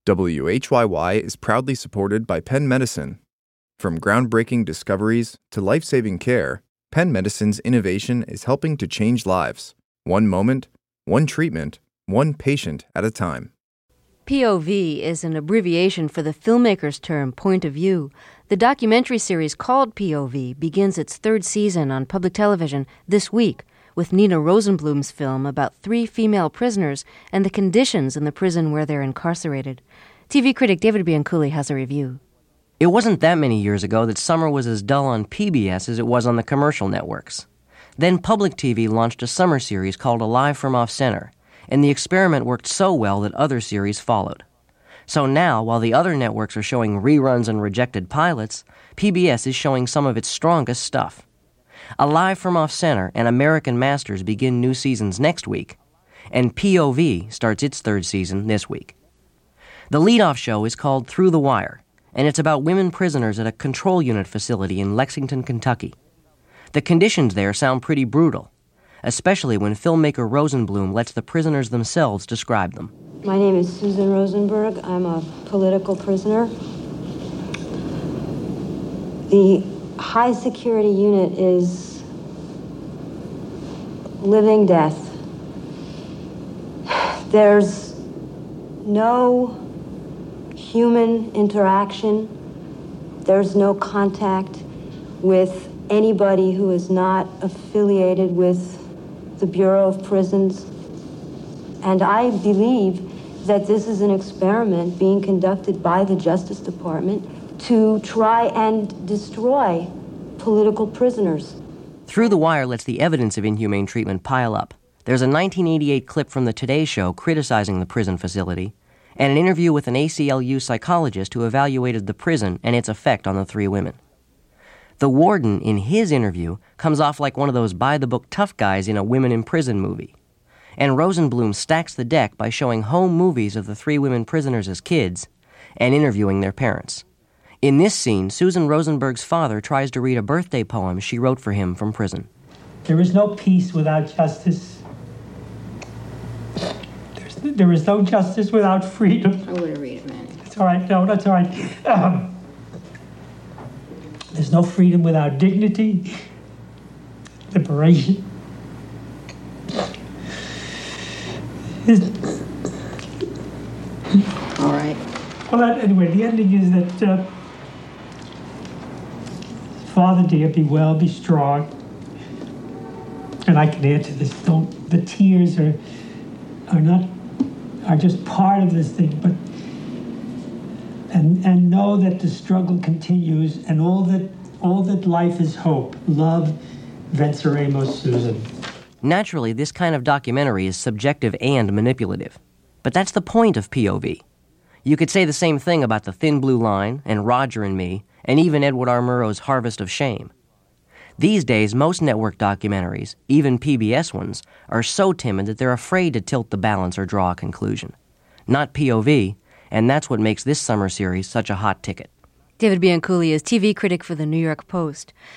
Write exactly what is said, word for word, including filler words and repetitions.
W H Y Y is proudly supported by Penn Medicine. From groundbreaking discoveries to life-saving care, Penn Medicine's innovation is helping to change lives, one moment, one treatment, one patient at a time. P O V is an abbreviation for the filmmaker's term, point of view. The documentary series called P O V begins its third season on public television this week with Nina Rosenblum's film about three female prisoners and the conditions in the prison where they're incarcerated. T V critic David Bianculli has a review. It wasn't that many years ago that summer was as dull on P B S as it was on the commercial networks. Then Public T V launched a summer series called Alive from Off-Center, and the experiment worked so well that other series followed. So now, while the other networks are showing reruns and rejected pilots, P B S is showing some of its strongest stuff. Alive from Off-Center and American Masters begin new seasons next week, and P O V starts its third season this week. The leadoff show is called Through the Wire, and it's about women prisoners at a control unit facility in Lexington, Kentucky. The conditions there sound pretty brutal, especially when filmmaker Rosenblum lets the prisoners themselves describe them. My name is Susan Rosenberg. I'm a political prisoner. The high security unit is living death. There's no human interaction. There's no contact with anybody who is not affiliated with the Bureau of Prisons. And I believe that this is an experiment being conducted by the Justice Department to try and destroy political prisoners. Through the Wire lets the evidence of inhumane treatment pile up. There's a nineteen eighty-eight clip from the Today Show criticizing the prison facility, and an interview with an A C L U psychologist who evaluated the prison and its effect on the three women. The warden, in his interview, comes off like one of those by-the-book tough guys in a women in prison movie. And Rosenblum stacks the deck by showing home movies of the three women prisoners as kids and interviewing their parents. In this scene, Susan Rosenberg's father tries to read a birthday poem she wrote for him from prison. There is no peace without justice. There's, there is no justice without freedom. I would have read it, man. That's all right. No, that's all right. Um, there's no freedom without dignity, liberation. All right. Well, that, anyway, the ending is that, uh, Father dear, be well, be strong. And I can add to this, don't, the tears are, are not, are just part of this thing, but, and, and know that the struggle continues, and all that, all that life is hope. Love, Venceremos, Susan. Naturally, this kind of documentary is subjective and manipulative. But that's the point of P O V. You could say the same thing about The Thin Blue Line and Roger and Me, and even Edward R. Murrow's Harvest of Shame. These days, most network documentaries, even P B S ones, are so timid that they're afraid to tilt the balance or draw a conclusion. Not P O V, and that's what makes this summer series such a hot ticket. David Bianculli is T V critic for the New York Post.